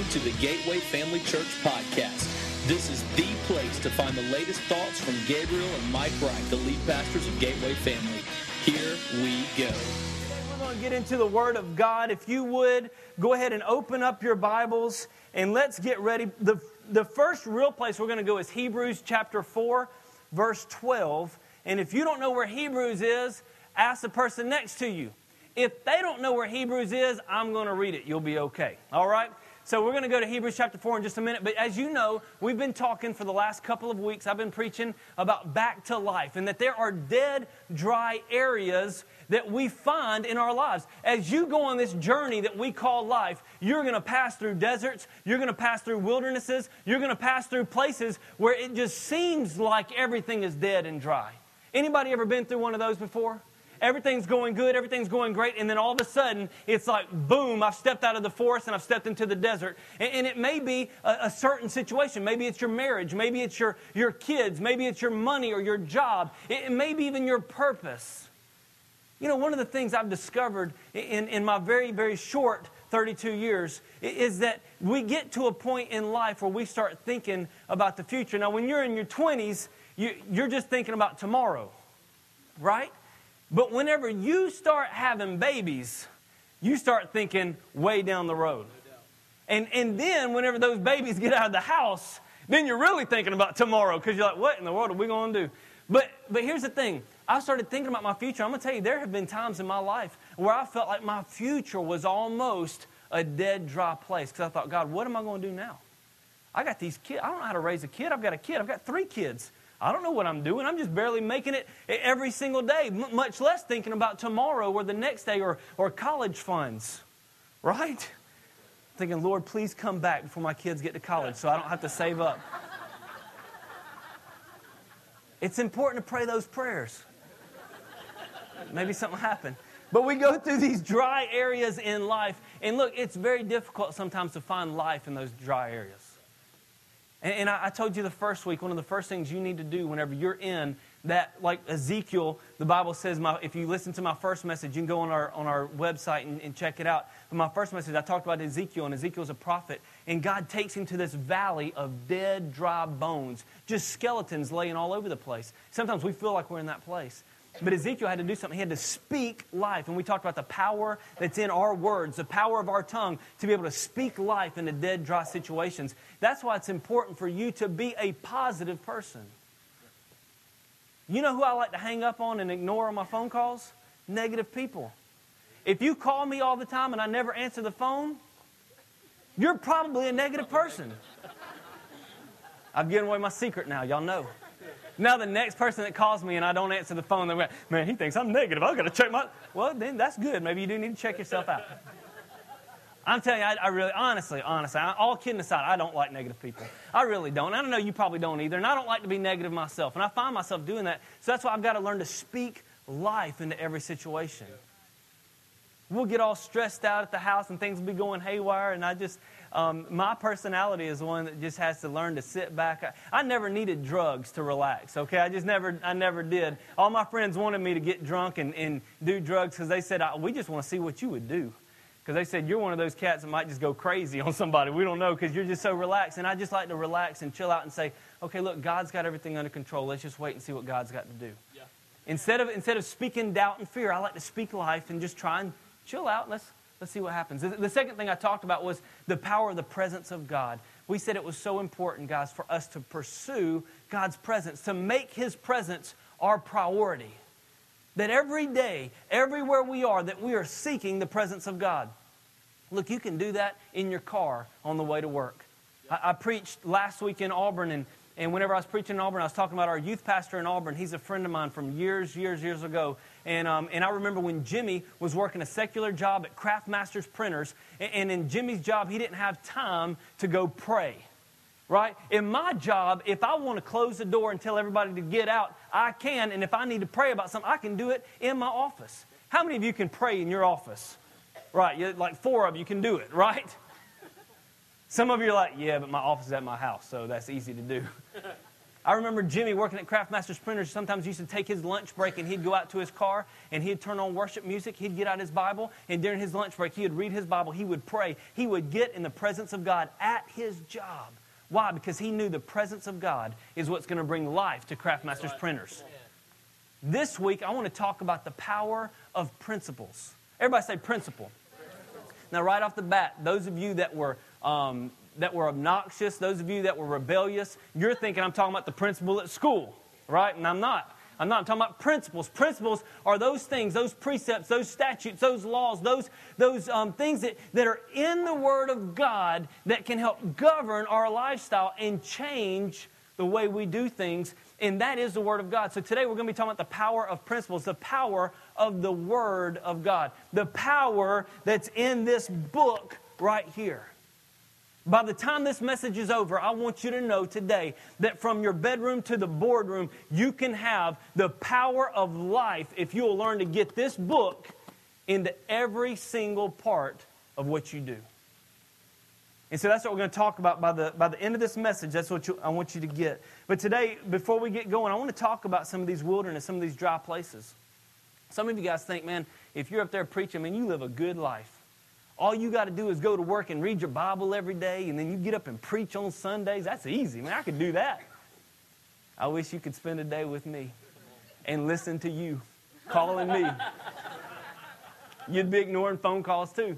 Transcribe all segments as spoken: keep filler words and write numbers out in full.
listening to the Gateway Family Church podcast. This is the place to find the latest thoughts from Gabriel and Mike Wright, the lead pastors of Gateway Family. Here we go. We're going to get into the Word of God. If you would, go ahead and open up your Bibles and let's get ready. The, the first real place we're going to go is Hebrews chapter four, verse twelve. And if you don't know where Hebrews is, ask the person next to you. If they don't know where Hebrews is, I'm going to read it. You'll be okay. All right? So we're going to go to Hebrews chapter four in just a minute. But as you know, we've been talking for the last couple of weeks. I've been preaching about back to life and that there are dead, dry areas that we find in our lives. As you go on this journey that we call life, you're going to pass through deserts. You're going to pass through wildernesses. You're going to pass through places where it just seems like everything is dead and dry. Anybody ever been through one of those before? Everything's going good, everything's going great, and then all of a sudden, it's like, boom, I've stepped out of the forest and I've stepped into the desert. And, and it may be a, a certain situation. Maybe it's your marriage. Maybe it's your, your kids. Maybe it's your money or your job. It, it may be even your purpose. You know, one of the things I've discovered in, in my very, very short thirty-two years is that we get to a point in life where we start thinking about the future. Now, when you're in your twenties, you, you're just thinking about tomorrow, right? But whenever you start having babies, you start thinking way down the road. And and then whenever those babies get out of the house, then you're really thinking about tomorrow because you're like, what in the world are we going to do? But but here's the thing. I started thinking about my future. I'm going to tell you, there have been times in my life where I felt like my future was almost a dead, dry place because I thought, God, what am I going to do now? I got these kids. I don't know how to raise a kid. I've got a kid. I've got three kids. I don't know what I'm doing. I'm just barely making it every single day, m- much less thinking about tomorrow or the next day or, or college funds, right? Thinking, Lord, please come back before my kids get to college so I don't have to save up. It's important to pray those prayers. Maybe something will happen. But we go through these dry areas in life. And look, it's very difficult sometimes to find life in those dry areas. And I told you the first week, one of the first things you need to do whenever you're in that, like Ezekiel, the Bible says, my, if you listen to my first message, you can go on our on our website and, and check it out. But my first message, I talked about Ezekiel, and Ezekiel's a prophet. And God takes him to this valley of dead, dry bones, just skeletons laying all over the place. Sometimes we feel like we're in that place. But Ezekiel had to do something. He had to speak life. And we talked about the power that's in our words, the power of our tongue to be able to speak life into dead, dry situations. That's why it's important for you to be a positive person. You know who I like to hang up on and ignore on my phone calls? Negative people. If you call me all the time and I never answer the phone, you're probably a negative person. I've given away my secret now. Y'all know. Now the next person that calls me and I don't answer the phone, they're like, man, he thinks I'm negative. I've got to check my... Well, then that's good. Maybe you do need to check yourself out. I'm telling you, I, I really, honestly, honestly, I, all kidding aside, I don't like negative people. I really don't. I don't know, you probably don't either. And I don't like to be negative myself. And I find myself doing that. So that's why I've got to learn to speak life into every situation. We'll get all stressed out at the house and things will be going haywire. And I just... Um, my personality is one that just has to learn to sit back. I, I never needed drugs to relax, okay? I just never, I never did. All my friends wanted me to get drunk and, and do drugs because they said, we just want to see what you would do. Because they said, you're one of those cats that might just go crazy on somebody. We don't know because you're just so relaxed. And I just like to relax and chill out and say, okay, look, God's got everything under control. Let's just wait and see what God's got to do. Yeah. Instead of, instead of speaking doubt and fear, I like to speak life and just try and chill out. Let's Let's see what happens. The second thing I talked about was the power of the presence of God. We said it was so important, guys, for us to pursue God's presence, to make His presence our priority. That every day, everywhere we are, that we are seeking the presence of God. Look, you can do that in your car on the way to work. I, I preached last week in Auburn, and, and whenever I was preaching in Auburn, I was talking about our youth pastor in Auburn. He's a friend of mine from years, years, years ago. And um, and I remember when Jimmy was working a secular job at Craft Masters Printers, and, and in Jimmy's job, he didn't have time to go pray, right? In my job, if I want to close the door and tell everybody to get out, I can. And if I need to pray about something, I can do it in my office. How many of you can pray in your office? Right, you, like four of you can do it, right? Some of you are like, yeah, but my office is at my house, so that's easy to do. I remember Jimmy working at Craftmasters Printers. Sometimes he used to take his lunch break and he'd go out to his car and he'd turn on worship music. He'd get out his Bible, and during his lunch break, he would read his Bible. He would pray. He would get in the presence of God at his job. Why? Because he knew the presence of God is what's going to bring life to Craftmasters Printers. This week, I want to talk about the power of principles. Everybody say principle. Now, right off the bat, those of you that were um, that were obnoxious, those of you that were rebellious, you're thinking I'm talking about the principle at school, right? And I'm not. I'm not. I'm talking about principles. Principles are those things, those precepts, those statutes, those laws, those, those um, things that, that are in the Word of God that can help govern our lifestyle and change the way we do things. And that is the Word of God. So today we're going to be talking about the power of principles, the power of the Word of God, the power that's in this book right here. By the time this message is over, I want you to know today that from your bedroom to the boardroom, you can have the power of life if you will learn to get this book into every single part of what you do. And so that's what we're going to talk about by the, by the end of this message. That's what you, I want you to get. But today, before we get going, I want to talk about some of these wilderness, some of these dry places. Some of you guys think, man, if you're up there preaching, man, you live a good life. All you got to do is go to work and read your Bible every day, and then you get up and preach on Sundays. That's easy, man. I could do that. I wish you could spend a day with me and listen to you calling me. You'd be ignoring phone calls too.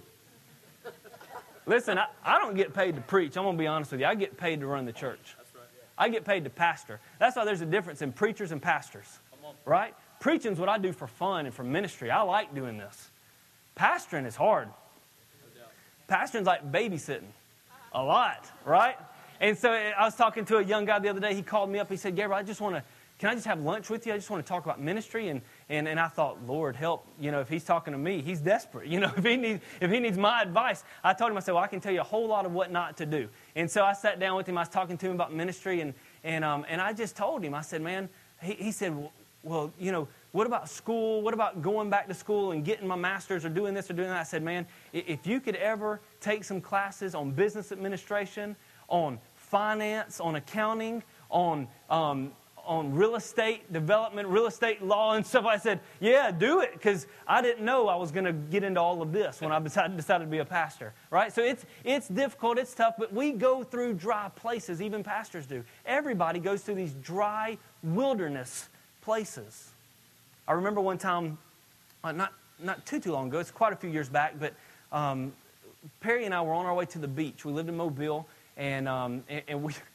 Listen, I, I don't get paid to preach. I'm going to be honest with you. I get paid to run the church. That's right, yeah. I get paid to pastor. That's why there's a difference in preachers and pastors, right? Preaching is what I do for fun and for ministry. I like doing this. Pastoring is hard. Pastoring's like babysitting a lot, right? And so I was talking to a young guy the other day. He called me up. He said, Gabriel, I just want to, can I just have lunch with you? I just want to talk about ministry. And, and, and I thought, Lord, help. You know, if he's talking to me, he's desperate. You know, if he needs, if he needs my advice, I told him, I said, well, I can tell you a whole lot of what not to do. And so I sat down with him. I was talking to him about ministry. And, and, um, and I just told him, I said, man, he, he said, well, well, you know, what about school? What about going back to school and getting my master's or doing this or doing that? I said, man, if you could ever take some classes on business administration, on finance, on accounting, on um, on real estate development, real estate law and stuff, I said, yeah, do it, because I didn't know I was going to get into all of this when I decided, decided to be a pastor, right? So it's it's difficult, it's tough, but we go through dry places, even pastors do. Everybody goes through these dry wilderness places. I remember one time, uh, not not too, too long ago, it's quite a few years back, but um, Perry and I were on our way to the beach. We lived in Mobile, and um, and, and we.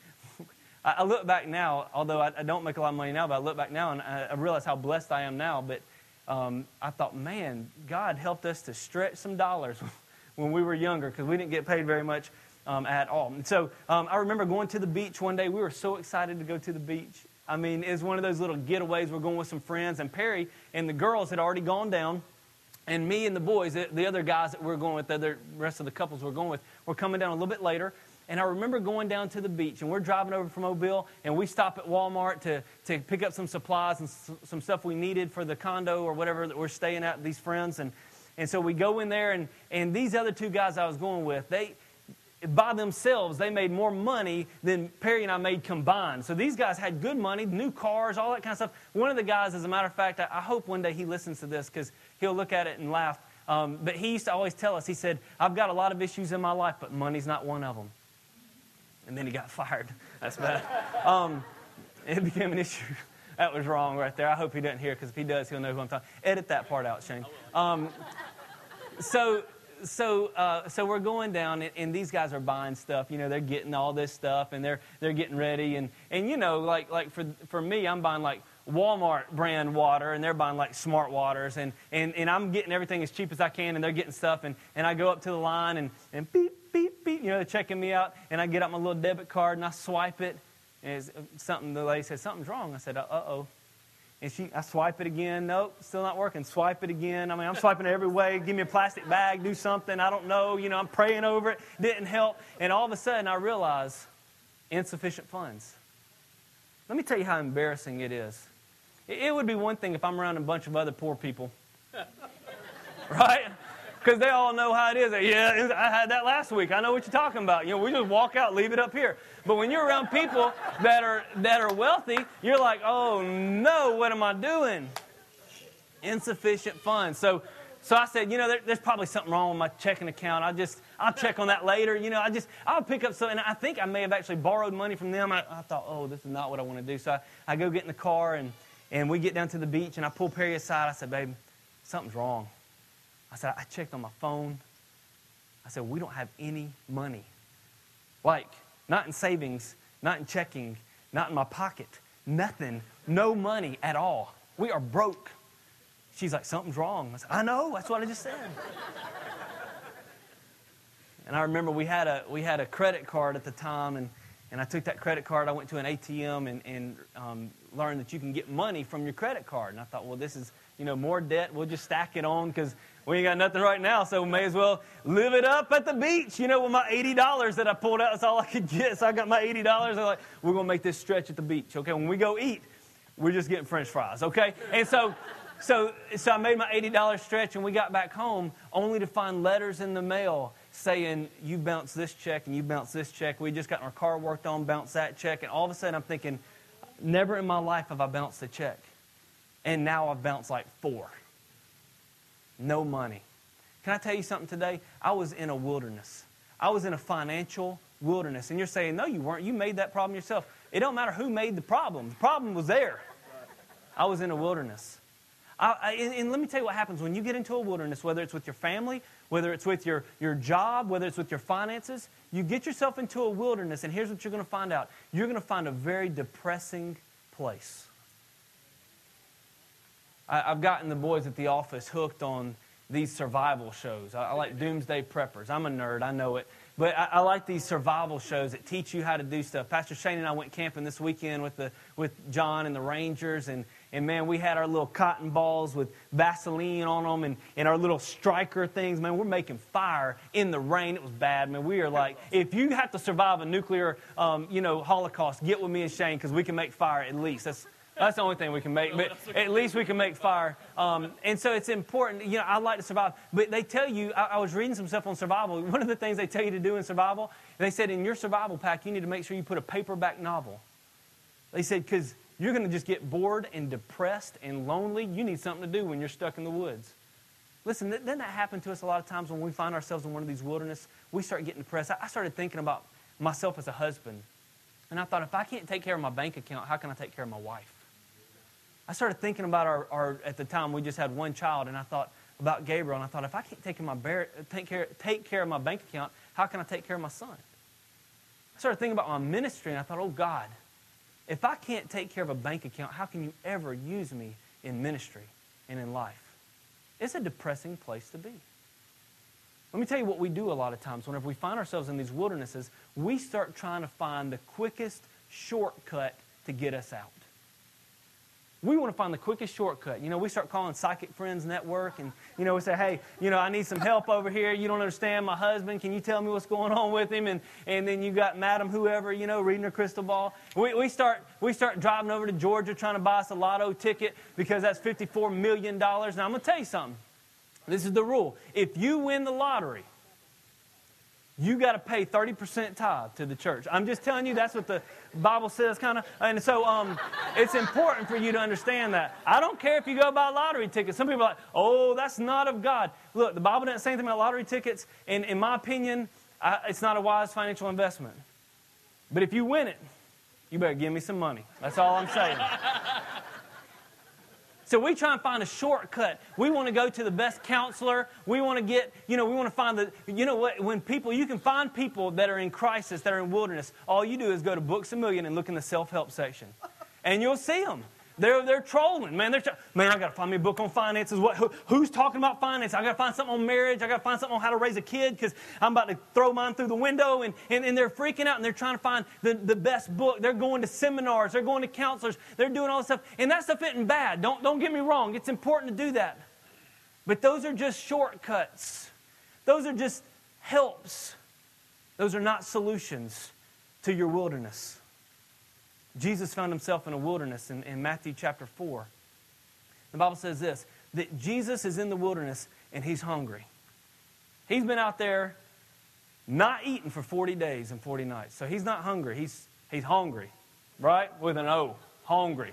I look back now, although I, I don't make a lot of money now, but I look back now and I, I realize how blessed I am now. But um, I thought, man, God helped us to stretch some dollars when we were younger, because we didn't get paid very much um, at all. And so um, I remember going to the beach one day. We were so excited to go to the beach. I mean, it was one of those little getaways. We're going with some friends, and Perry and the girls had already gone down. And me and the boys, the other guys that we were going with, the other rest of the couples we were going with, were coming down a little bit later. And I remember going down to the beach, and we're driving over from Mobile, and we stop at Walmart to, to pick up some supplies and s- some stuff we needed for the condo or whatever that we're staying at, these friends. And, and so we go in there, and, and these other two guys I was going with, they, by themselves, they made more money than Perry and I made combined. So these guys had good money, new cars, all that kind of stuff. One of the guys, as a matter of fact, I, I hope one day he listens to this, because he'll look at it and laugh. Um, but he used to always tell us, he said, I've got a lot of issues in my life, but money's not one of them. And then he got fired. That's bad. Um, it became an issue. That was wrong right there. I hope he doesn't hear, because if he does, he'll know who I'm talking. Edit that part out, Shane. Um, so, so, uh, so we're going down, and, and these guys are buying stuff. You know, they're getting all this stuff, and they're they're getting ready. And, and you know, like like for for me, I'm buying like Walmart brand water, and they're buying like Smart Waters, and, and, and I'm getting everything as cheap as I can, and they're getting stuff, and, and I go up to the line, and, and beep, beep, beep, you know, they're checking me out, and I get out my little debit card, and I swipe it, and it's something, the lady said, something's wrong. I said, uh-oh. And she, I swipe it again. Nope, still not working. Swipe it again. I mean, I'm swiping it every way. Give me a plastic bag, do something. I don't know. You know, I'm praying over it. Didn't help. And all of a sudden, I realize insufficient funds. Let me tell you how embarrassing it is. It would be one thing if I'm around a bunch of other poor people, right? Because they all know how it is. Yeah, I had that last week. I know what you're talking about. You know, we just walk out, leave it up here. But when you're around people that are that are wealthy, you're like, oh no, what am I doing? Insufficient funds. So, so I said, you know, there, there's probably something wrong with my checking account. I just, I'll check on that later. You know, I just, I'll pick up some. And I think I may have actually borrowed money from them. I, I thought, oh, this is not what I want to do. So I, I go get in the car and and we get down to the beach and I pull Perry aside. I said, babe, something's wrong. I said, I checked on my phone. I said, we don't have any money. Like, not in savings, not in checking, not in my pocket. Nothing. No money at all. We are broke. She's like, something's wrong. I said, I know. That's what I just said. And I remember we had a we had a credit card at the time, and, and I took that credit card. I went to an A T M and, and um, learned that you can get money from your credit card. And I thought, well, this is, you know, more debt. We'll just stack it on because we ain't got nothing right now, so we may as well live it up at the beach, you know, with my eighty dollars that I pulled out. That's all I could get, so I got my eighty dollars. I'm like, we're going to make this stretch at the beach, okay? When we go eat, we're just getting French fries, okay? And so so, so I made my eighty dollars stretch, and we got back home only to find letters in the mail saying, you bounced this check and you bounced this check. We just got our car worked on, bounced that check, and all of a sudden I'm thinking, never in my life have I bounced a check. And now I've bounced like four. No money. Can I tell you something today? I was in a wilderness. I was in a financial wilderness. And you're saying, no, you weren't. You made that problem yourself. It don't matter who made the problem. The problem was there. I was in a wilderness. I, I, and, and let me tell you what happens when you get into a wilderness, whether it's with your family, whether it's with your, your job, whether it's with your finances. You get yourself into a wilderness, and here's what you're going to find out. You're going to find a very depressing place. I've gotten the boys at the office hooked on these survival shows. I, I like Doomsday Preppers. I'm a nerd, I know it. But I, I like these survival shows that teach you how to do stuff. Pastor Shane and I went camping this weekend with the with John and the Rangers. And, and man, we had our little cotton balls with Vaseline on them and, and our little striker things. Man, we're making fire in the rain. It was bad, man. We are like, if you have to survive a nuclear um, you know, holocaust, get with me and Shane because we can make fire at least. That's That's the only thing we can make, but at least we can make fire. Um, and so it's important. You know, I like to survive. But they tell you, I, I was reading some stuff on survival. One of the things they tell you to do in survival, they said in your survival pack, you need to make sure you put a paperback novel. They said, because you're going to just get bored and depressed and lonely. You need something to do when you're stuck in the woods. Listen, doesn't that happen to us a lot of times when we find ourselves in one of these wilderness? We start getting depressed. I, I started thinking about myself as a husband. And I thought, if I can't take care of my bank account, how can I take care of my wife? I started thinking about our, our, at the time, we just had one child, and I thought about Gabriel, and I thought, if I can't take care of my, bear, take care, take care of my bank account, how can I take care of my son? I started thinking about my ministry, and I thought, oh, God, if I can't take care of a bank account, how can you ever use me in ministry and in life? It's a depressing place to be. Let me tell you what we do a lot of times. Whenever we find ourselves in these wildernesses, we start trying to find the quickest shortcut to get us out. We want to find the quickest shortcut. You know, we start calling Psychic Friends Network, and, you know, we say, hey, you know, I need some help over here. You don't understand my husband. Can you tell me what's going on with him? And and then you got Madam whoever, you know, reading her crystal ball. We, we, start, we start driving over to Georgia trying to buy us a lotto ticket because that's fifty-four million dollars. Now, I'm going to tell you something. This is the rule. If you win the lottery, you got to pay thirty percent tithe to the church. I'm just telling you, that's what the Bible says, kind of. And so um, it's important for you to understand that. I don't care if you go buy lottery tickets. Some people are like, oh, that's not of God. Look, the Bible doesn't say anything about lottery tickets. And in my opinion, I, it's not a wise financial investment. But if you win it, you better give me some money. That's all I'm saying. So we try and find a shortcut. We want to go to the best counselor. We want to get, you know, we want to find the, you know what, when people, you can find people that are in crisis, that are in wilderness. All you do is go to Books A Million and look in the self-help section. And you'll see them. They're, they're trolling, man. They're, man, I got to find me a book on finances. What, who, who's talking about finance? I got to find something on marriage. I got to find something on how to raise a kid because I'm about to throw mine through the window. And, and, and they're freaking out, and they're trying to find the, the best book. They're going to seminars. They're going to counselors. They're doing all this stuff. And that stuff isn't bad. Don't, don't get me wrong. It's important to do that. But those are just shortcuts. Those are just helps. Those are not solutions to your wilderness. Jesus found himself in a wilderness in, in Matthew chapter four. The Bible says this, that Jesus is in the wilderness and he's hungry. He's been out there not eating for forty days and forty nights. So he's not hungry. He's, he's hungry, right? With an O, hungry.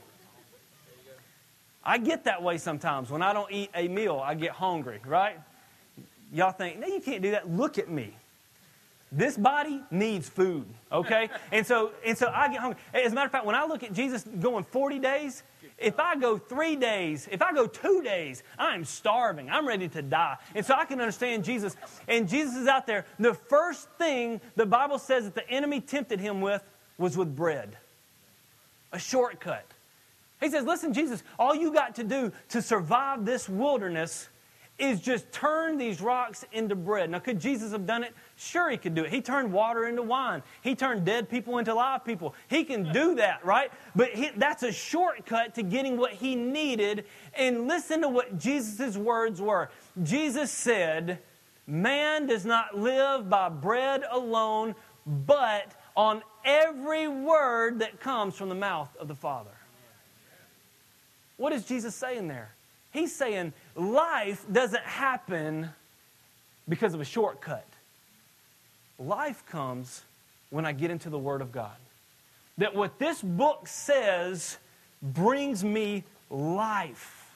I get that way sometimes. When I don't eat a meal, I get hungry, right? Y'all think, no, you can't do that. Look at me. This body needs food, okay? And so and so I get hungry. As a matter of fact, when I look at Jesus going forty days, if I go three days, if I go two days, I'm starving. I'm ready to die. And so I can understand Jesus. And Jesus is out there. The first thing the Bible says that the enemy tempted him with was with bread. A shortcut. He says, listen, Jesus, all you got to do to survive this wilderness is just turn these rocks into bread. Now, could Jesus have done it? Sure, he could do it. He turned water into wine. He turned dead people into live people. He can do that, right? But he, that's a shortcut to getting what he needed. And listen to what Jesus' words were. Jesus said, man does not live by bread alone, but on every word that comes from the mouth of the Father. What is Jesus saying there? He's saying life doesn't happen because of a shortcut. Life comes when I get into the Word of God. That what this book says brings me life.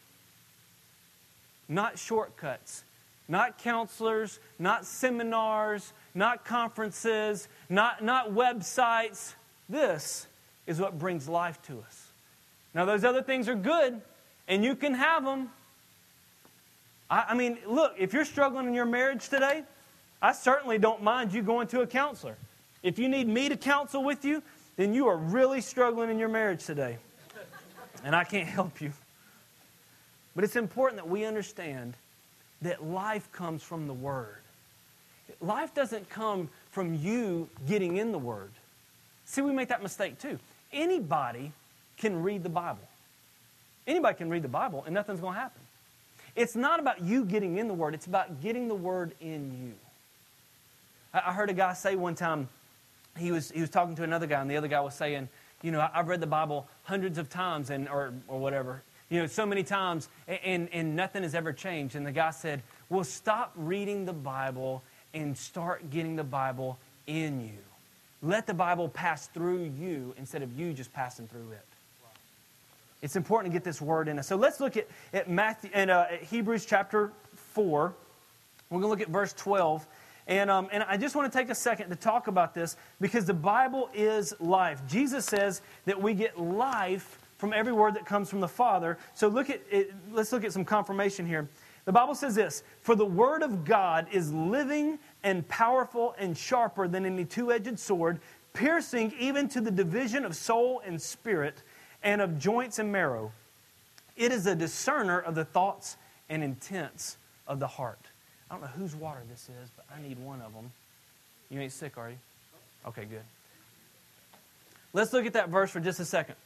Not shortcuts. Not counselors. Not seminars. Not conferences. Not, not websites. This is what brings life to us. Now, those other things are good, and you can have them. I, I mean, look, if you're struggling in your marriage today, I certainly don't mind you going to a counselor. If you need me to counsel with you, then you are really struggling in your marriage today. And I can't help you. But it's important that we understand that life comes from the Word. Life doesn't come from you getting in the Word. See, we make that mistake too. Anybody can read the Bible. Anybody can read the Bible and nothing's going to happen. It's not about you getting in the Word. It's about getting the Word in you. I heard a guy say one time, he was he was talking to another guy, and the other guy was saying, you know, I've read the Bible hundreds of times, and or or whatever, you know, so many times, and, and nothing has ever changed. And the guy said, well, stop reading the Bible and start getting the Bible in you. Let the Bible pass through you instead of you just passing through it. It's important to get this word in us. So let's look at, at Matthew and uh, at Hebrews chapter four. We're going to look at verse twelve. And, um, and I just want to take a second to talk about this because the Bible is life. Jesus says that we get life from every word that comes from the Father. So look at it, let's look at some confirmation here. The Bible says this, for the Word of God is living and powerful and sharper than any two-edged sword, piercing even to the division of soul and spirit, and of joints and marrow. It is a discerner of the thoughts and intents of the heart. I don't know whose water this is, but I need one of them. You ain't sick, are you? Okay, good. Let's look at that verse for just a second.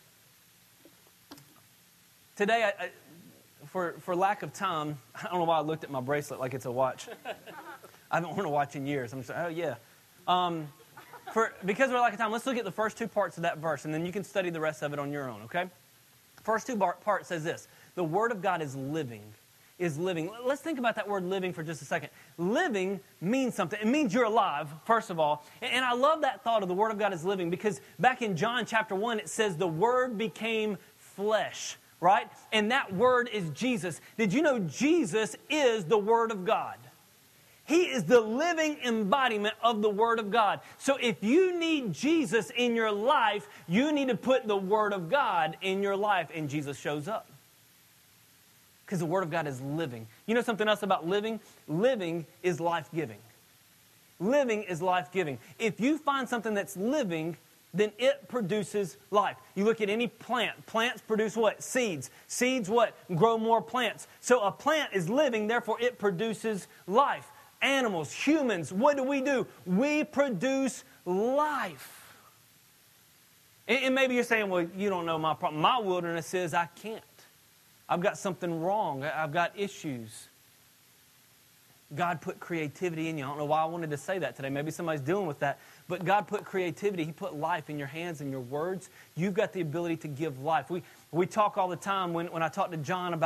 Today, I, I, for, for lack of time, I don't know why I looked at my bracelet like it's a watch. I haven't worn a watch in years. I'm just like, oh, yeah. Um, for, because of lack of time, let's look at the first two parts of that verse, and then you can study the rest of it on your own, okay? First two bar- parts says this. The Word of God is living. Is living. Let's think about that word living for just a second. Living means something. It means you're alive, first of all. And I love that thought of the Word of God is living because back in John chapter one, it says the Word became flesh, right? And that Word is Jesus. Did you know Jesus is the Word of God? He is the living embodiment of the Word of God. So if you need Jesus in your life, you need to put the Word of God in your life, and Jesus shows up. Because the Word of God is living. You know something else about living? Living is life-giving. Living is life-giving. If you find something that's living, then it produces life. You look at any plant. Plants produce what? Seeds. Seeds what? Grow more plants. So a plant is living, therefore it produces life. Animals, humans, what do we do? We produce life. And, and maybe you're saying, well, you don't know my problem. My wilderness is I can't. I've got something wrong. I've got issues. God put creativity in you. I don't know why I wanted to say that today. Maybe somebody's dealing with that. But God put creativity. He put life in your hands and your words. You've got the ability to give life. We we talk all the time when, when I talk to John about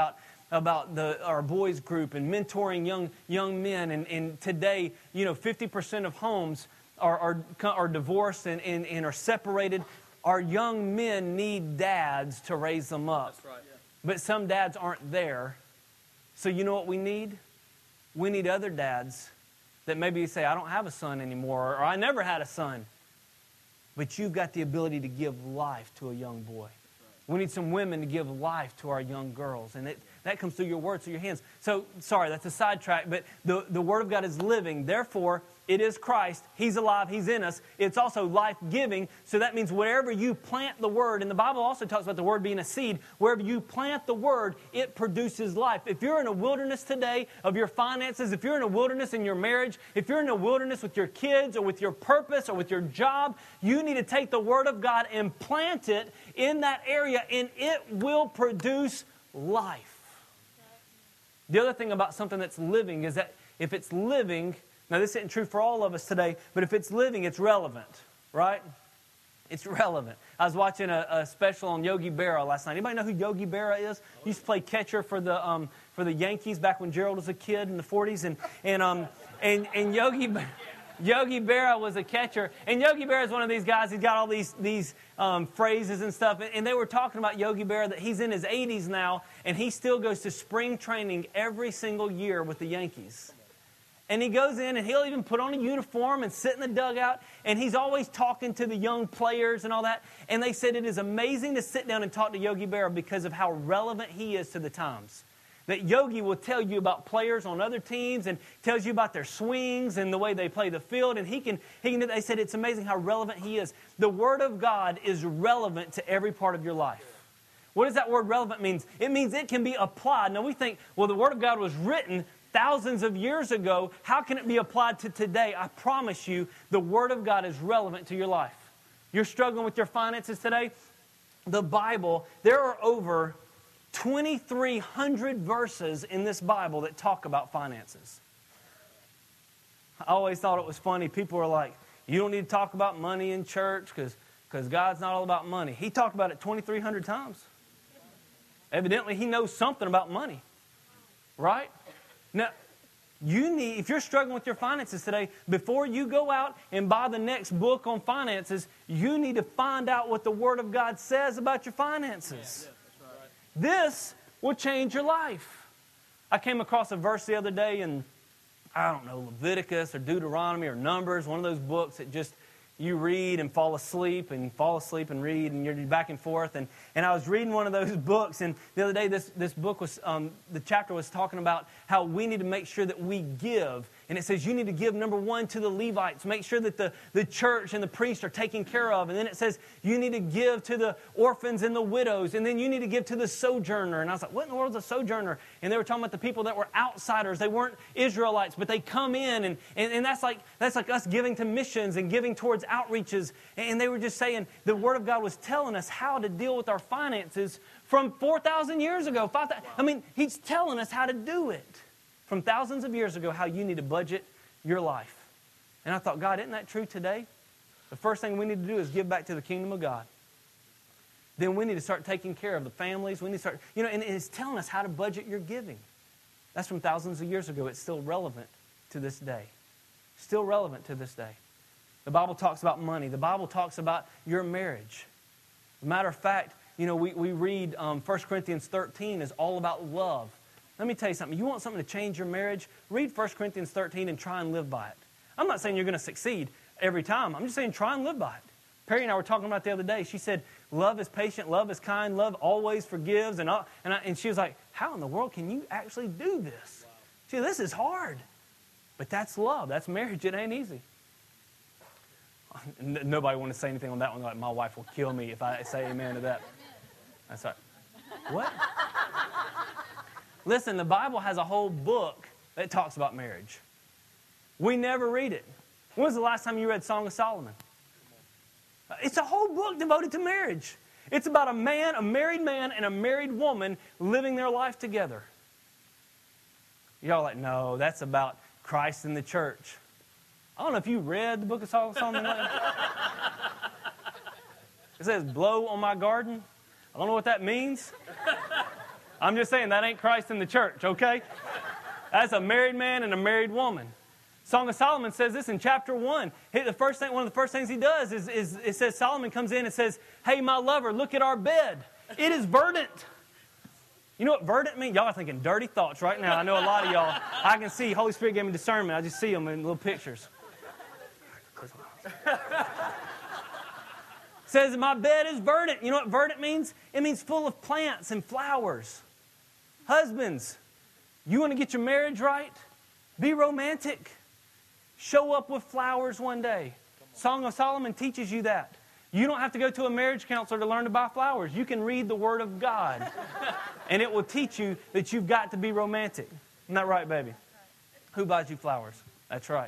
about the our boys group and mentoring young young men. And, and today, you know, fifty percent of homes are are, are divorced and, and, and are separated. Our young men need dads to raise them up. That's right. Yeah. But some dads aren't there. So you know what we need? We need other dads that maybe say, I don't have a son anymore, or I never had a son. But you've got the ability to give life to a young boy. We need some women to give life to our young girls. And it, that comes through your words, through your hands. So, sorry, that's a sidetrack, but the, the Word of God is living. Therefore, it is Christ. He's alive. He's in us. It's also life-giving. So that means wherever you plant the Word, and the Bible also talks about the Word being a seed, wherever you plant the Word, it produces life. If you're in a wilderness today of your finances, if you're in a wilderness in your marriage, if you're in a wilderness with your kids or with your purpose or with your job, you need to take the Word of God and plant it in that area, and it will produce life. The other thing about something that's living is that if it's living, now this isn't true for all of us today, but if it's living, it's relevant, right? It's relevant. I was watching a, a special on Yogi Berra last night. Anybody know who Yogi Berra is? He used to play catcher for the um, for the Yankees back when Gerald was a kid in the forties, and and um and and Yogi. Yogi Berra was a catcher, and Yogi Berra is one of these guys. He's got all these these um, phrases and stuff, and they were talking about Yogi Berra that he's in his eighties now, and he still goes to spring training every single year with the Yankees. And he goes in, and he'll even put on a uniform and sit in the dugout, and he's always talking to the young players and all that. And they said it is amazing to sit down and talk to Yogi Berra because of how relevant he is to the times. That Yogi will tell you about players on other teams and tells you about their swings and the way they play the field. And he can, he can, they said it's amazing how relevant he is. The Word of God is relevant to every part of your life. What does that word relevant mean? It means it can be applied. Now we think, well, the Word of God was written thousands of years ago. How can it be applied to today? I promise you, the Word of God is relevant to your life. You're struggling with your finances today? The Bible, there are over twenty-three hundred verses in this Bible that talk about finances. I always thought it was funny. People were like, you don't need to talk about money in church because because God's not all about money. He talked about it twenty-three hundred times. Evidently, he knows something about money. Right? Now, you need, if you're struggling with your finances today, before you go out and buy the next book on finances, you need to find out what the Word of God says about your finances. This will change your life. I came across a verse the other day in, I don't know, Leviticus or Deuteronomy or Numbers, one of those books that just you read and fall asleep and fall asleep and read and you're back and forth. And, and I was reading one of those books, and the other day this, this book was, um, the chapter was talking about how we need to make sure that we give. And it says you need to give, number one, to the Levites. Make sure that the, the church and the priests are taken care of. And then it says you need to give to the orphans and the widows. And then you need to give to the sojourner. And I was like, what in the world is a sojourner? And they were talking about the people that were outsiders. They weren't Israelites, but they come in. And, and, and that's like that's like us giving to missions and giving towards outreaches. And they were just saying the Word of God was telling us how to deal with our finances from four thousand years ago. five thousand, I mean, He's telling us how to do it. From thousands of years ago, how you need to budget your life. And I thought, God, isn't that true today? The first thing we need to do is give back to the kingdom of God. Then we need to start taking care of the families. We need to start, you know, and it's telling us how to budget your giving. That's from thousands of years ago. It's still relevant to this day. Still relevant to this day. The Bible talks about money. The Bible talks about your marriage. As a matter of fact, you know, we, we read um, First Corinthians thirteen is all about love. Let me tell you something. You want something to change your marriage? Read First Corinthians thirteen and try and live by it. I'm not saying you're going to succeed every time. I'm just saying try and live by it. Perry and I were talking about it the other day. She said, love is patient, love is kind, love always forgives. And, all, and, I, and she was like, how in the world can you actually do this? Wow. She said, this is hard. But that's love. That's marriage. It ain't easy. Nobody wanted to say anything on that one. Like, my wife will kill me if I say amen to that. That's right. What? Listen, the Bible has a whole book that talks about marriage. We never read it. When was the last time you read Song of Solomon? It's a whole book devoted to marriage. It's about a man, a married man, and a married woman living their life together. Y'all are like, no, that's about Christ and the church. I don't know if you read the book of Song of Solomon. It says, blow on my garden. I don't know what that means. I'm just saying that ain't Christ in the church, okay? That's a married man and a married woman. Song of Solomon says this in chapter one. The first thing, one of the first things he does is, is it says Solomon comes in and says, hey, my lover, look at our bed. It is verdant. You know what verdant means? Y'all are thinking dirty thoughts right now. I know a lot of y'all. I can see Holy Spirit gave me discernment. I just see them in little pictures. Says my bed is verdant. You know what verdant means? It means full of plants and flowers. Husbands, you want to get your marriage right? Be romantic. Show up with flowers one day. Song of Solomon teaches you that. You don't have to go to a marriage counselor to learn to buy flowers. You can read the Word of God. And it will teach you that you've got to be romantic. Isn't that right, baby? Who buys you flowers? That's right.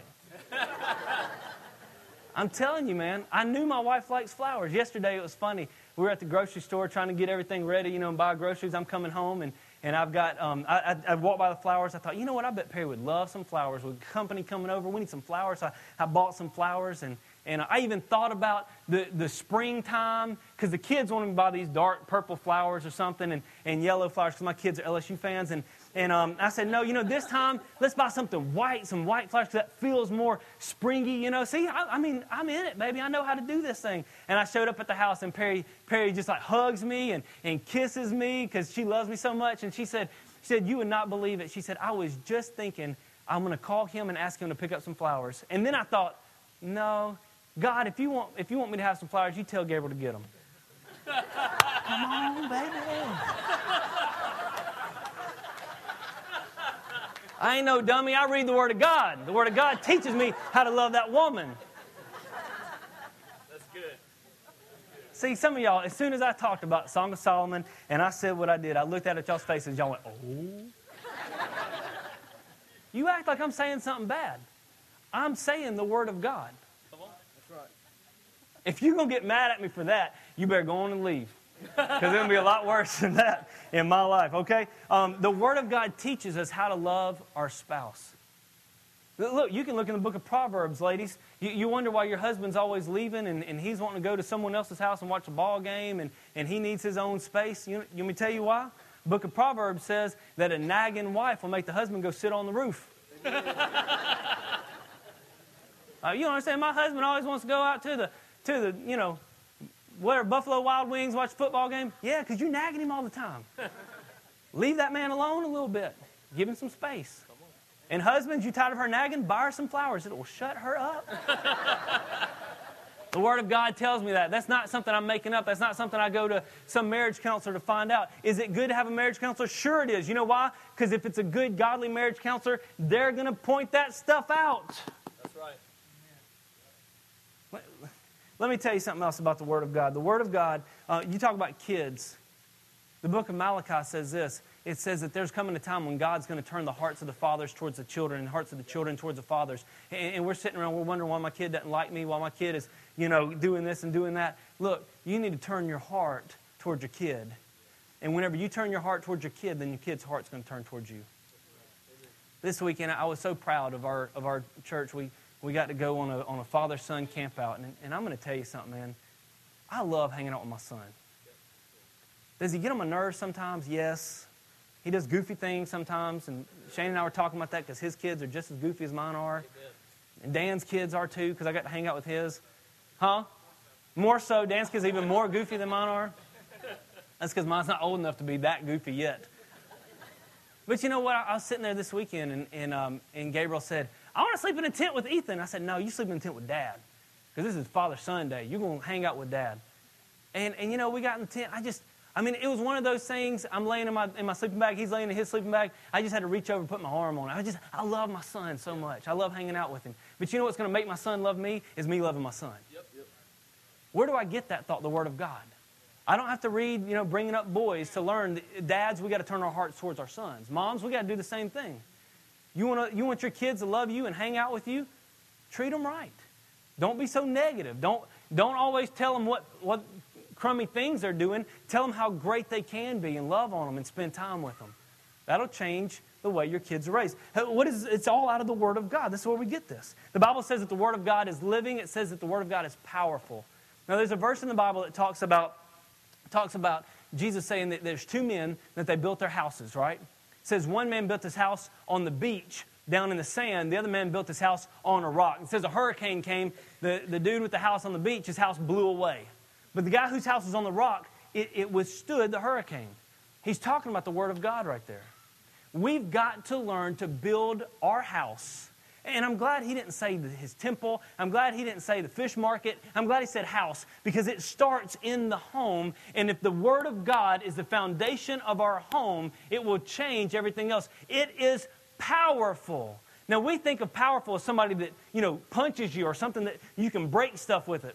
I'm telling you, man, I knew my wife likes flowers. Yesterday it was funny. We were at the grocery store trying to get everything ready, you know, and buy groceries. I'm coming home, and, and I've got, um, I, I, I walked by the flowers. I thought, you know what, I bet Perry would love some flowers. With company coming over, we need some flowers. So I, I bought some flowers, and, and I even thought about the, the springtime, because the kids wanted me to buy these dark purple flowers or something, and, and yellow flowers, because my kids are L S U fans, and And um, I said, no, you know, this time, let's buy something white, some white flowers, because that feels more springy, you know. See, I, I mean, I'm in it, baby. I know how to do this thing. And I showed up at the house, and Perry Perry just, like, hugs me and, and kisses me because she loves me so much. And she said, she said, you would not believe it. She said, I was just thinking I'm going to call him and ask him to pick up some flowers. And then I thought, no, God, if you want if you want me to have some flowers, you tell Gabriel to get them. Come on, baby. I ain't no dummy. I read the Word of God. The Word of God teaches me how to love that woman. That's good. See, some of y'all, as soon as I talked about Song of Solomon and I said what I did, I looked at y'all's faces. Y'all went, oh. You act like I'm saying something bad. I'm saying the Word of God. Come on. That's right. If you're going to get mad at me for that, you better go on and leave. Because it's going to be a lot worse than that in my life, okay? Um, the Word of God teaches us how to love our spouse. Look, you can look in the book of Proverbs, ladies. You, you wonder why your husband's always leaving and, and he's wanting to go to someone else's house and watch a ball game and, and he needs his own space. You, you want me to tell you why? The book of Proverbs says that a nagging wife will make the husband go sit on the roof. uh, you don't understand? My husband always wants to go out to the, to the you know, where Buffalo Wild Wings, watch a football game? Yeah, because you're nagging him all the time. Leave that man alone a little bit. Give him some space. And husbands, you tired of her nagging? Buy her some flowers. It will shut her up. The Word of God tells me that. That's not something I'm making up. That's not something I go to some marriage counselor to find out. Is it good to have a marriage counselor? Sure it is. You know why? Because if it's a good, godly marriage counselor, they're going to point that stuff out. That's right. Let me tell you something else about the Word of God. The Word of God, uh, you talk about kids. The book of Malachi says this. It says that there's coming a time when God's going to turn the hearts of the fathers towards the children and the hearts of the children towards the fathers. And, and we're sitting around, we're wondering why my kid doesn't like me, why my kid is, you know, doing this and doing that. Look, you need to turn your heart towards your kid. And whenever you turn your heart towards your kid, then your kid's heart's going to turn towards you. This weekend, I was so proud of our of our church. We we got to go on a on a father-son camp out. And, and I'm going to tell you something, man. I love hanging out with my son. Does he get on my nerves sometimes? Yes. He does goofy things sometimes. And Shane and I were talking about that because his kids are just as goofy as mine are. And Dan's kids are too because I got to hang out with his. Huh? More so. Dan's kids are even more goofy than mine are. That's because mine's not old enough to be that goofy yet. But you know what? I was sitting there this weekend and, and, um, and Gabriel said, I want to sleep in a tent with Ethan. I said, no, you sleep in a tent with Dad. Because this is Father-Son Day. You're going to hang out with Dad. And, and, you know, we got in the tent. I just, I mean, it was one of those things. I'm laying in my in my sleeping bag. He's laying in his sleeping bag. I just had to reach over and put my arm on it. I just, I love my son so much. I love hanging out with him. But you know what's going to make my son love me is me loving my son. Yep, yep. Where do I get that thought? The Word of God. I don't have to read, you know, Bringing Up Boys to learn. Dads, we got to turn our hearts towards our sons. Moms, we got to do the same thing. You want to, you want your kids to love you and hang out with you? Treat them right. Don't be so negative. Don't, don't always tell them what, what crummy things they're doing. Tell them how great they can be and love on them and spend time with them. That'll change the way your kids are raised. What is, it's all out of the Word of God. This is where we get this. The Bible says that the Word of God is living. It says that the Word of God is powerful. Now, there's a verse in the Bible that talks about talks about Jesus saying that there's two men that they built their houses, right? It says one man built his house on the beach down in the sand. The other man built his house on a rock. It says a hurricane came. The, the dude with the house on the beach, his house blew away. But the guy whose house was on the rock, it, it withstood the hurricane. He's talking about the Word of God right there. We've got to learn to build our house. And I'm glad he didn't say his temple. I'm glad he didn't say the fish market. I'm glad he said house, because it starts in the home. And if the Word of God is the foundation of our home, it will change everything else. It is powerful. Now, we think of powerful as somebody that, you know, punches you or something that you can break stuff with it.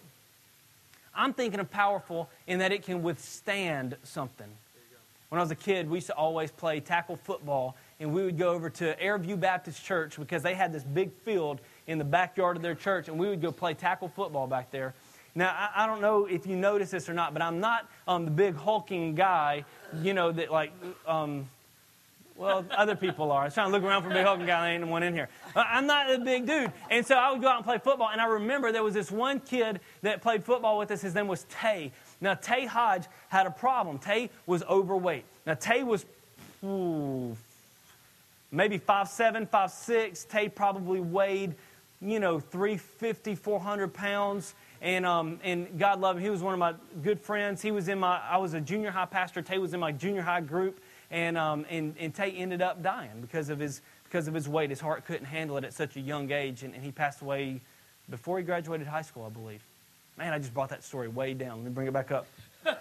I'm thinking of powerful in that it can withstand something. When I was a kid, we used to always play tackle football, and we would go over to Airview Baptist Church because they had this big field in the backyard of their church, and we would go play tackle football back there. Now, I, I don't know if you notice this or not, but I'm not um, the big hulking guy, you know, that like... Um, Well, other people are. I was trying to look around for a big hulking guy. There ain't one in here. I'm not a big dude. And so I would go out and play football. And I remember there was this one kid that played football with us. His name was Tay. Now, Tay Hodge had a problem. Tay was overweight. Now, Tay was ooh, maybe five seven, five six. Tay probably weighed, you know, three fifty, four hundred pounds. And um, and God love him. He was one of my good friends. He was in my, I was a junior high pastor. Tay was in my junior high group. And, um, and and Tay ended up dying because of his because of his weight. His heart couldn't handle it at such a young age, and, and he passed away before he graduated high school, I believe. Man, I just brought that story way down. Let me bring it back up.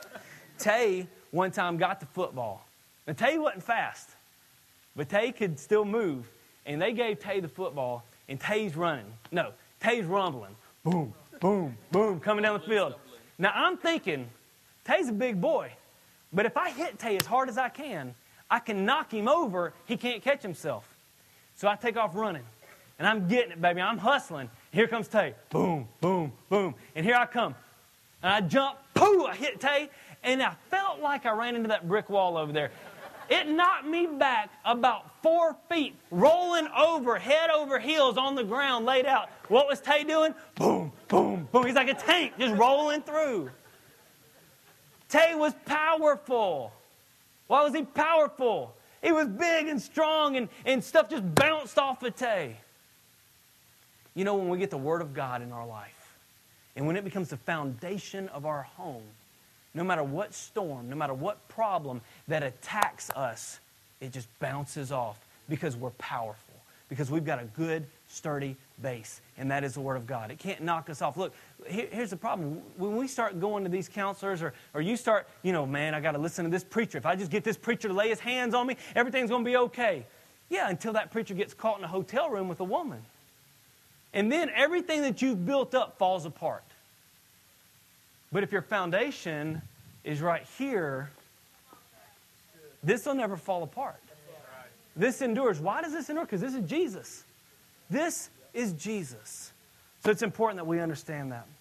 Tay one time got the football. Now, Tay wasn't fast, but Tay could still move. And they gave Tay the football, and Tay's running. No, Tay's rumbling. Boom, boom, boom, coming down the field. Now, I'm thinking, Tay's a big boy. But if I hit Tay as hard as I can, I can knock him over. He can't catch himself. So I take off running. And I'm getting it, baby. I'm hustling. Here comes Tay. Boom, boom, boom. And here I come. And I jump. Pooh! I hit Tay. And I felt like I ran into that brick wall over there. It knocked me back about four feet, rolling over, head over heels on the ground, laid out. What was Tay doing? Boom, boom, boom. He's like a tank, just rolling through. Tay was powerful. Why was he powerful? He was big and strong, and, and stuff just bounced off of Tay. You know, when we get the Word of God in our life, and when it becomes the foundation of our home, no matter what storm, no matter what problem that attacks us, it just bounces off because we're powerful, because we've got a good, sturdy base, and that is the Word of God. It can't knock us off. Look, here, here's the problem. When we start going to these counselors, or, or you start, you know, man, I got to listen to this preacher. If I just get this preacher to lay his hands on me, everything's going to be okay. Yeah, until that preacher gets caught in a hotel room with a woman. And then everything that you've built up falls apart. But if your foundation is right here, this will never fall apart. This endures. Why does this endure? Because this is Jesus. This is Jesus. So it's important that we understand that.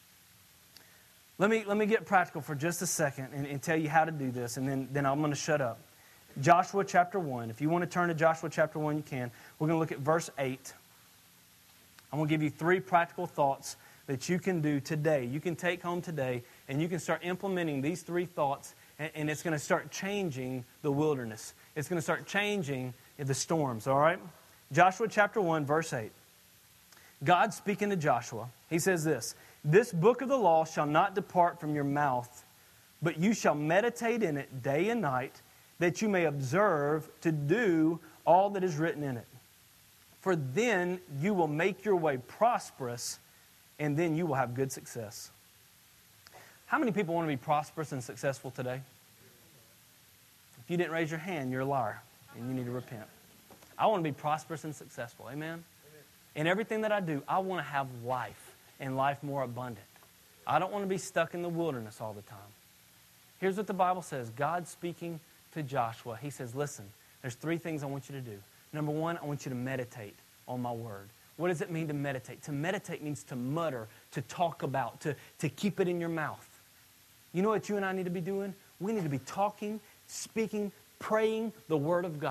Let me, let me get practical for just a second and, and tell you how to do this, and then, then I'm going to shut up. Joshua chapter one. If you want to turn to Joshua chapter one, you can. We're going to look at verse eight. I'm going to give you three practical thoughts that you can do today. You can take home today, and you can start implementing these three thoughts, and, and it's going to start changing the wilderness. It's going to start changing the storms, all right? Joshua chapter one, verse eight. God speaking to Joshua, he says this, "This book of the law shall not depart from your mouth, but you shall meditate in it day and night, that you may observe to do all that is written in it. For then you will make your way prosperous, and then you will have good success." How many people want to be prosperous and successful today? If you didn't raise your hand, you're a liar, and you need to repent. I want to be prosperous and successful. Amen? In everything that I do, I want to have life, and life more abundant. I don't want to be stuck in the wilderness all the time. Here's what the Bible says. God speaking to Joshua, he says, listen, there's three things I want you to do. Number one, I want you to meditate on my word. What does it mean to meditate? To meditate means to mutter, to talk about, to, to keep it in your mouth. You know what you and I need to be doing? We need to be talking, speaking, praying the Word of God.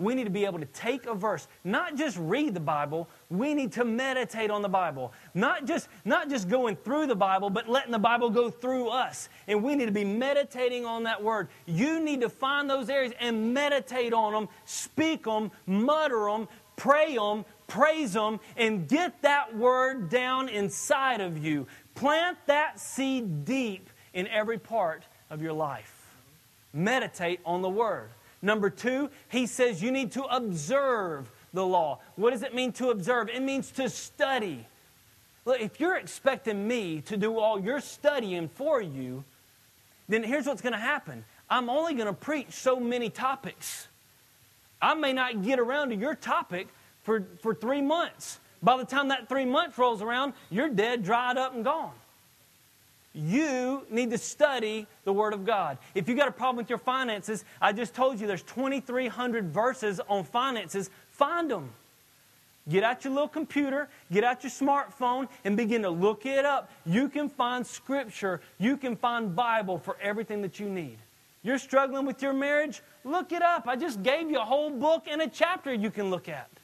we need to be able to take a verse, not just read the Bible, we need to meditate on the Bible. Not just, not just going through the Bible, but letting the Bible go through us. And we need to be meditating on that word. You need to find those areas and meditate on them, speak them, mutter them, pray them, praise them, and get that word down inside of you. Plant that seed deep in every part of your life. Meditate on the word. Number two, he says you need to observe the law. What does it mean to observe? It means to study. Look, if you're expecting me to do all your studying for you, then here's what's going to happen. I'm only going to preach so many topics. I may not get around to your topic for, for three months. By the time that three months rolls around, you're dead, dried up, and gone. You need to study the Word of God. If you got a problem with your finances, I just told you there's twenty-three hundred verses on finances. Find them. Get out your little computer, get out your smartphone, and begin to look it up. You can find Scripture. You can find Bible for everything that you need. You're struggling with your marriage? Look it up. I just gave you a whole book and a chapter you can look at.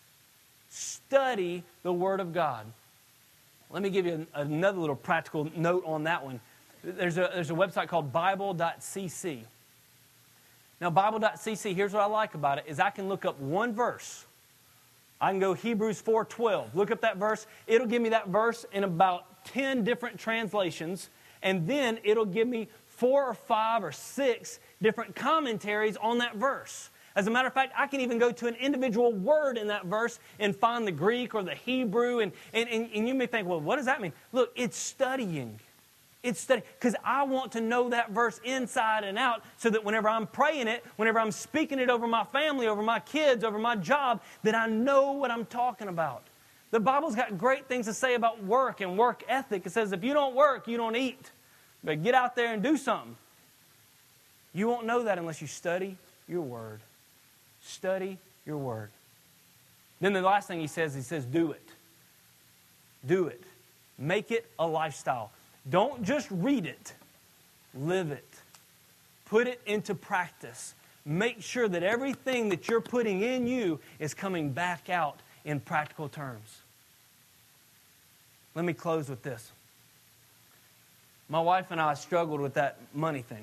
Study the Word of God. Let me give you another little practical note on that one. There's a, there's a website called Bible dot c c. Now, Bible dot c c, here's what I like about it, is I can look up one verse. I can go Hebrews four twelve. Look up that verse. It'll give me that verse in about ten different translations. And then it'll give me four or five or six different commentaries on that verse. As a matter of fact, I can even go to an individual word in that verse and find the Greek or the Hebrew. And, and, and, and you may think, well, what does that mean? Look, it's studying. It's studying. Because I want to know that verse inside and out so that whenever I'm praying it, whenever I'm speaking it over my family, over my kids, over my job, that I know what I'm talking about. The Bible's got great things to say about work and work ethic. It says if you don't work, you don't eat. But get out there and do something. You won't know that unless you study your word. Study your word. Then the last thing he says, he says, do it. Do it. Make it a lifestyle. Don't just read it. Live it. Put it into practice. Make sure that everything that you're putting in you is coming back out in practical terms. Let me close with this. My wife and I struggled with that money thing.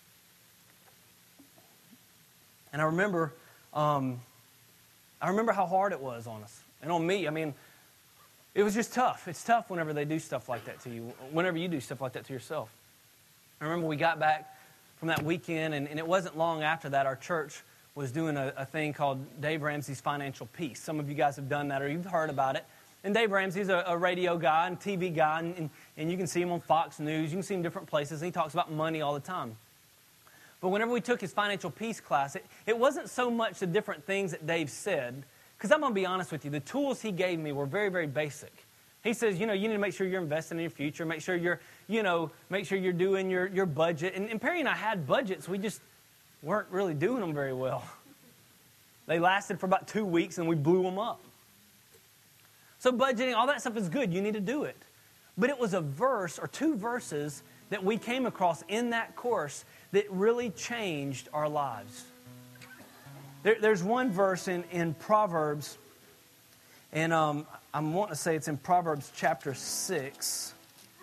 And I remember, um, I remember how hard it was on us. And on me, I mean, it was just tough. It's tough whenever they do stuff like that to you, whenever you do stuff like that to yourself. I remember we got back from that weekend, and, and it wasn't long after that our church was doing a, a thing called Dave Ramsey's Financial Peace. Some of you guys have done that or you've heard about it. And Dave Ramsey's a, a radio guy and T V guy, and, and, and you can see him on Fox News. You can see him different places, and he talks about money all the time. But whenever we took his Financial Peace class, it, it wasn't so much the different things that Dave said, because I'm going to be honest with you, the tools he gave me were very, very basic. He says, you know, you need to make sure you're investing in your future, make sure you're, you know, make sure you're doing your, your budget. And, and Perry and I had budgets, we just weren't really doing them very well. They lasted for about two weeks, and we blew them up. So budgeting, all that stuff is good. You need to do it. But it was a verse or two verses that we came across in that course that really changed our lives. There, there's one verse in, in Proverbs, and um, I'm wanting to say it's in Proverbs chapter six.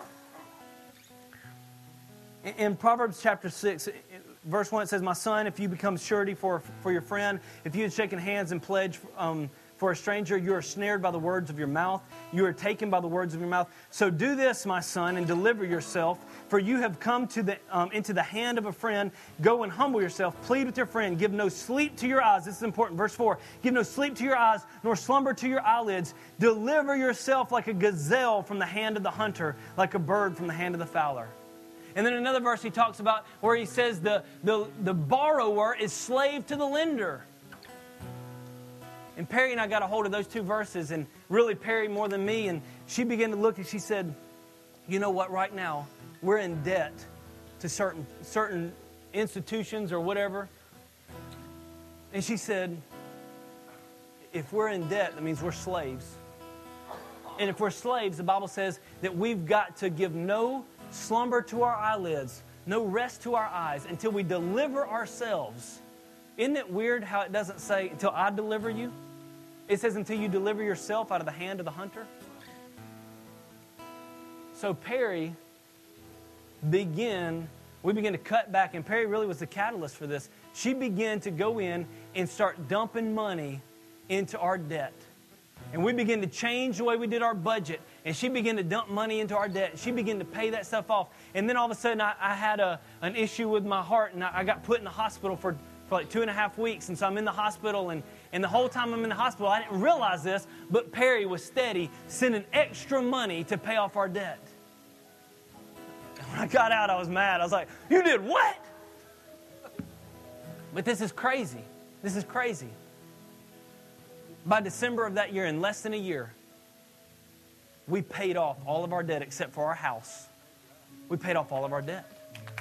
In, in Proverbs chapter six, verse one, it says, "My son, if you become surety for, for your friend, if you had shaken hands and pledged um, for a stranger, you are snared by the words of your mouth. You are taken by the words of your mouth. So do this, my son, and deliver yourself. For you have come to the um, into the hand of a friend. Go and humble yourself. Plead with your friend. Give no sleep to your eyes." This is important. Verse four. "Give no sleep to your eyes, nor slumber to your eyelids. Deliver yourself like a gazelle from the hand of the hunter, like a bird from the hand of the fowler." And then another verse he talks about where he says the, the, the borrower is slave to the lender. And Perry and I got a hold of those two verses, and really Perry more than me, and she began to look and she said, you know what, right now, we're in debt to certain certain institutions or whatever. And she said, if we're in debt, that means we're slaves. And if we're slaves, the Bible says that we've got to give no slumber to our eyelids, no rest to our eyes until we deliver ourselves isn't it weird how it doesn't say, until I deliver you? It says, until you deliver yourself out of the hand of the hunter. So Perry began, we began to cut back, and Perry really was the catalyst for this. She began to go in and start dumping money into our debt. And we began to change the way we did our budget. And she began to dump money into our debt. She began to pay that stuff off. And then all of a sudden, I, I had a, an issue with my heart, and I, I got put in the hospital for, for like two and a half weeks. And so I'm in the hospital, and, and the whole time I'm in the hospital, I didn't realize this, but Perry was steady, sending extra money to pay off our debt. And when I got out, I was mad. I was like, you did what? But this is crazy. This is crazy. By December of that year, in less than a year, we paid off all of our debt except for our house. We paid off all of our debt.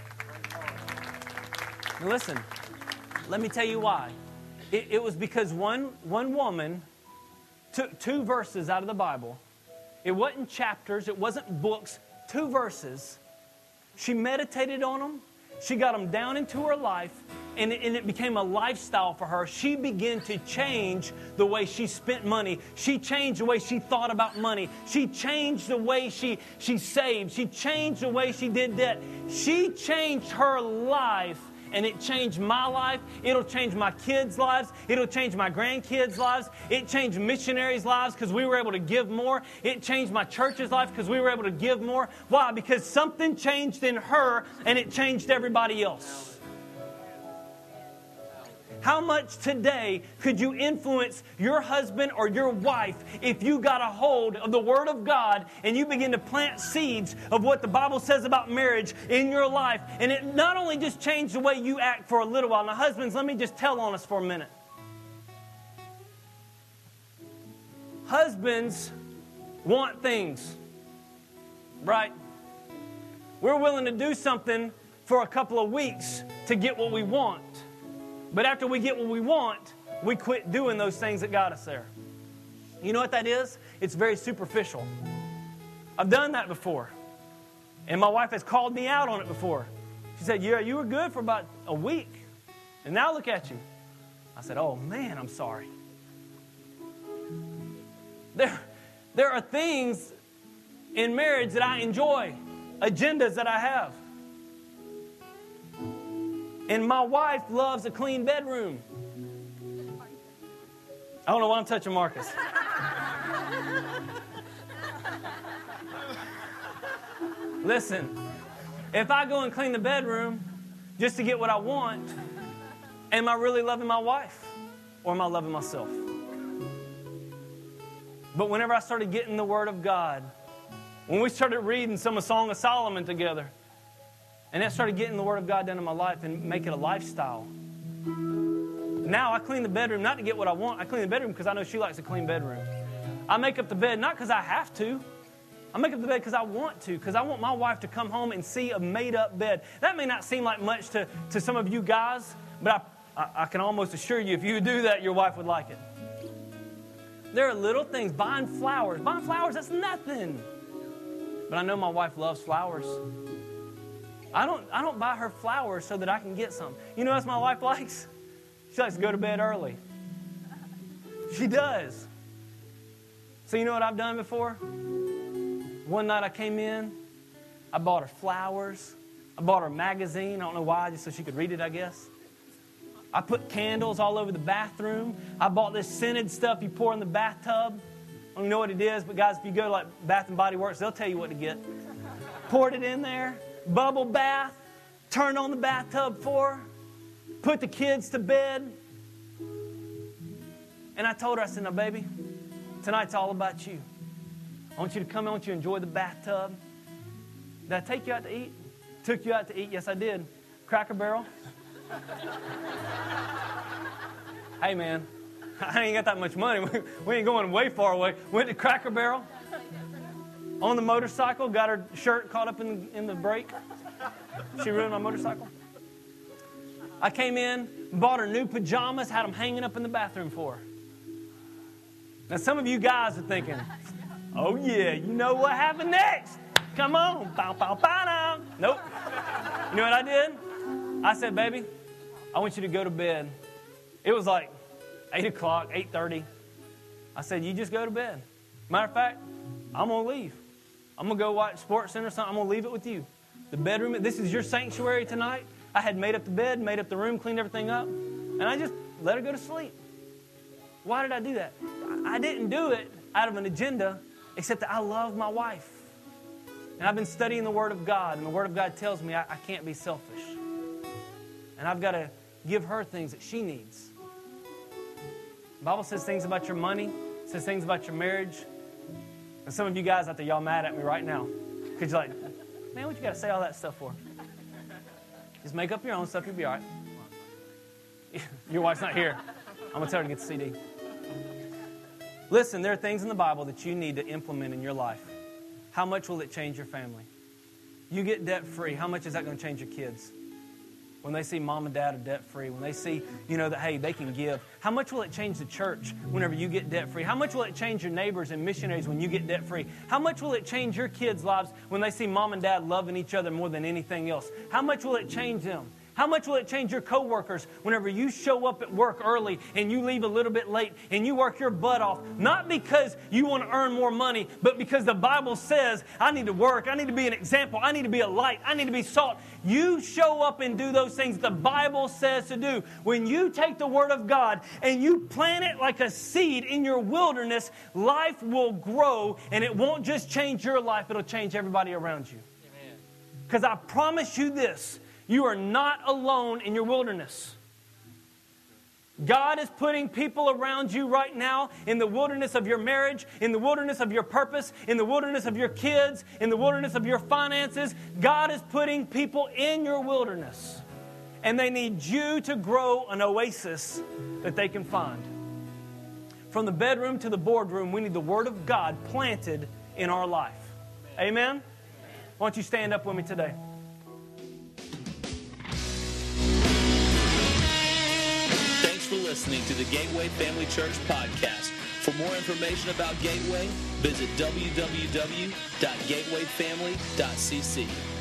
Now listen, let me tell you why. It, it was because one, one woman took two verses out of the Bible. It wasn't chapters. It wasn't books. Two verses. She meditated on them. She got them down into her life, and it, and it became a lifestyle for her. She began to change the way she spent money. She changed the way she thought about money. She changed the way she, she saved. She changed the way she did debt. She changed her life, and it changed my life. It'll change my kids' lives. It'll change my grandkids' lives. It changed missionaries' lives because we were able to give more. It changed my church's life because we were able to give more. Why? Because something changed in her, and it changed everybody else. How much today could you influence your husband or your wife if you got a hold of the Word of God and you begin to plant seeds of what the Bible says about marriage in your life? And it not only just changed the way you act for a little while. Now, husbands, let me just tell on us for a minute. Husbands want things, right? We're willing to do something for a couple of weeks to get what we want. But after we get what we want, we quit doing those things that got us there. You know what that is? It's very superficial. I've done that before. And my wife has called me out on it before. She said, yeah, you were good for about a week. And now look at you. I said, oh man, I'm sorry. There, there are things in marriage that I enjoy, agendas that I have. And my wife loves a clean bedroom. I don't know why I'm touching Marcus. Listen, if I go and clean the bedroom just to get what I want, am I really loving my wife? Or am I loving myself? But whenever I started getting the Word of God, when we started reading some of Song of Solomon together, and that started getting the Word of God down in my life and make it a lifestyle. Now I clean the bedroom not to get what I want. I clean the bedroom because I know she likes a clean bedroom. I make up the bed not because I have to. I make up the bed because I want to, because I want my wife to come home and see a made-up bed. That may not seem like much to, to some of you guys, but I, I, I can almost assure you if you do that, your wife would like it. There are little things. Buying flowers. Buying flowers, that's nothing. But I know my wife loves flowers. I don't I don't buy her flowers so that I can get some. You know what my wife likes? She likes to go to bed early. She does. So you know what I've done before? One night I came in, I bought her flowers. I bought her a magazine. I don't know why, just so she could read it, I guess. I put candles all over the bathroom. I bought this scented stuff you pour in the bathtub. I don't know what it is, but guys, if you go to like Bath and Body Works, they'll tell you what to get. Poured it in there. Bubble bath, turned on the bathtub for her, put the kids to bed. And I told her, I said, now, baby, tonight's all about you. I want you to come in, I want you to enjoy the bathtub. Did I take you out to eat? Took you out to eat? Yes, I did. Cracker Barrel. Hey, man, I ain't got that much money. We ain't going way far away. Went to Cracker Barrel. On the motorcycle, got her shirt caught up in the, in the brake. She ruined my motorcycle. I came in, bought her new pajamas, had them hanging up in the bathroom for her. Now, some of you guys are thinking, oh, yeah, you know what happened next. Come on. Bow, bow, bow, now. Nope. You know what I did? I said, baby, I want you to go to bed It was like eight o'clock, eight thirty. I said, you just go to bed. Matter of fact, I'm going to leave. I'm going to go watch Sports Center or something. I'm going to leave it with you. The bedroom, this is your sanctuary tonight. I had made up the bed, made up the room, cleaned everything up, and I just let her go to sleep. Why did I do that? I didn't do it out of an agenda, except that I love my wife. And I've been studying the Word of God, and the Word of God tells me I, I can't be selfish. And I've got to give her things that she needs. The Bible says things about your money, it says things about your marriage. And some of you guys out there, y'all mad at me right now. Because you're like, man, what you got to say all that stuff for? Just make up your own stuff, you'll be all right. Your wife's not here. I'm going to tell her to get the C D. Listen, there are things in the Bible that you need to implement in your life. How much will it change your family? You get debt-free, how much is that going to change your kids? When they see mom and dad are debt-free, when they see, you know, that, hey, they can give. How much will it change the church whenever you get debt-free? How much will it change your neighbors and missionaries when you get debt-free? How much will it change your kids' lives when they see mom and dad loving each other more than anything else? How much will it change them? How much will it change your coworkers whenever you show up at work early and you leave a little bit late and you work your butt off? Not because you want to earn more money, but because the Bible says, I need to work, I need to be an example, I need to be a light, I need to be salt. You show up and do those things the Bible says to do. When you take the Word of God and you plant it like a seed in your wilderness, life will grow, and it won't just change your life, it'll change everybody around you. Because I promise you this, you are not alone in your wilderness. God is putting people around you right now in the wilderness of your marriage, in the wilderness of your purpose, in the wilderness of your kids, in the wilderness of your finances. God is putting people in your wilderness. And they need you to grow an oasis that they can find. From the bedroom to the boardroom, we need the Word of God planted in our life. Amen? Why don't you stand up with me today? For listening to the Gateway Family Church podcast. For more information about Gateway, visit w w w dot gateway family dot c c.